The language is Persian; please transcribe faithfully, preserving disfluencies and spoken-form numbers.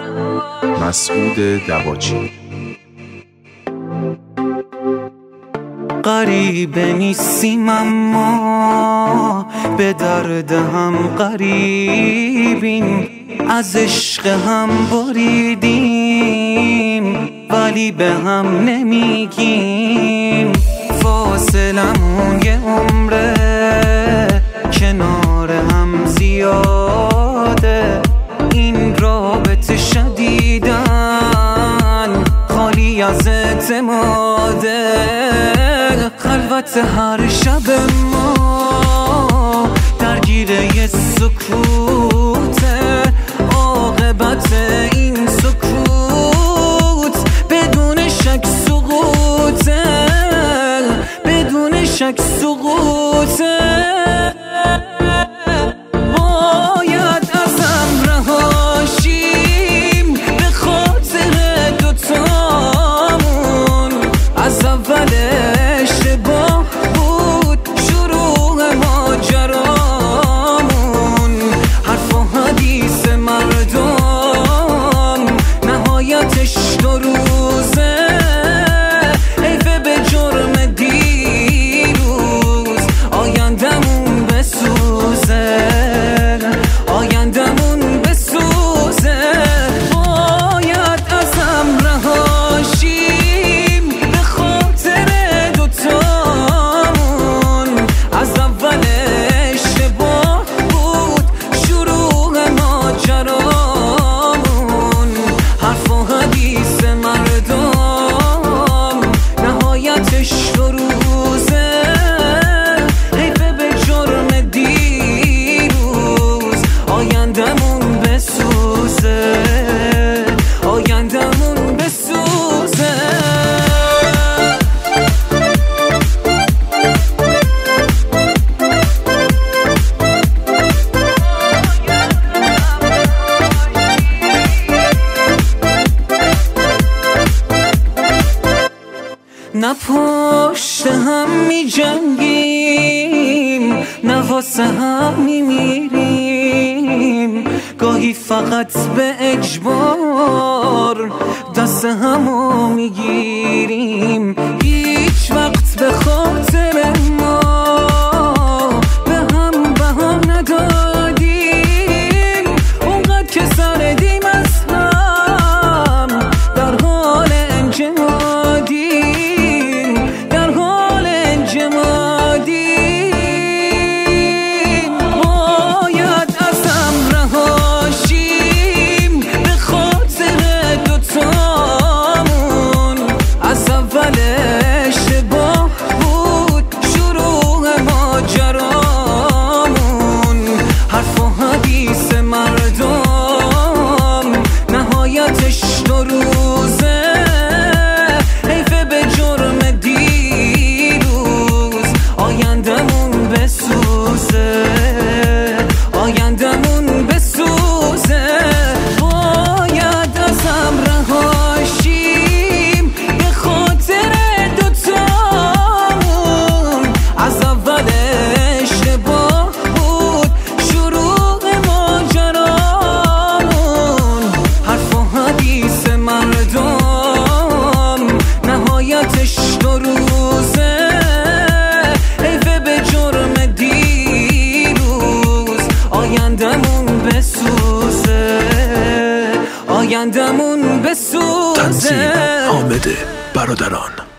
مسعود دواچی. غریبه نیستیم اما به درد هم قریبیم، از عشق هم بریدیم ولی به هم نمیگیم. فاصلمون یه عمره، کنار هم زیاده، این رابطه شدیدن خالی از اعتماده. خلوت هر شب ما درگیره یه سکوته، عاقبت این سکوت بدون شک سقوطه، بدون شک سقوطه. باید ازم رهاشیم به خاطر دوتامون، از اول اشتباه بود شروع ماجرامون. حرف و حدیث مردم نهایتش دو روزه، حیفه به جرم دیروز آیندمون بسوزه، آیندمون بسوزه. باید ازم رهاشیم به خاطر دوتامون، از اول اشتباه بود شروع ماجرامون. حرف و حدیث مردم نهایتش دو روزه، حیفه به جرم دیروز آیندمون بسوزه، آیندمون بسوزه. نه پشت هم می جنگیم، نه واسه هم می میریم، گاهی فقط به اجبار دست همو می گیریم. هیچ وقت به خاطر ما به هم بها ندادیم، اونقدر که سردیم از هم در حال انجمادیم، در حال انجمادیم. باید ازم رهاشیم به خاطر دوتامون، از اول اشتباه بود شروع ماجرامون. حرف و حدیث مردم نهایتش دو روزه، حیفه به جرم دیروز آیندمون بسوزه، آیندمون بسوزه. باید ازم رهاشیم به خاطر دوتامون، از اول اشتباه بود شروع ماجرامون. حرف و حدیث مردم نهایتش دو روزه، حیفه به جرم دیروز آیندمون بسوزه، آیندمون بسوزه. تنظیم حامد برادران.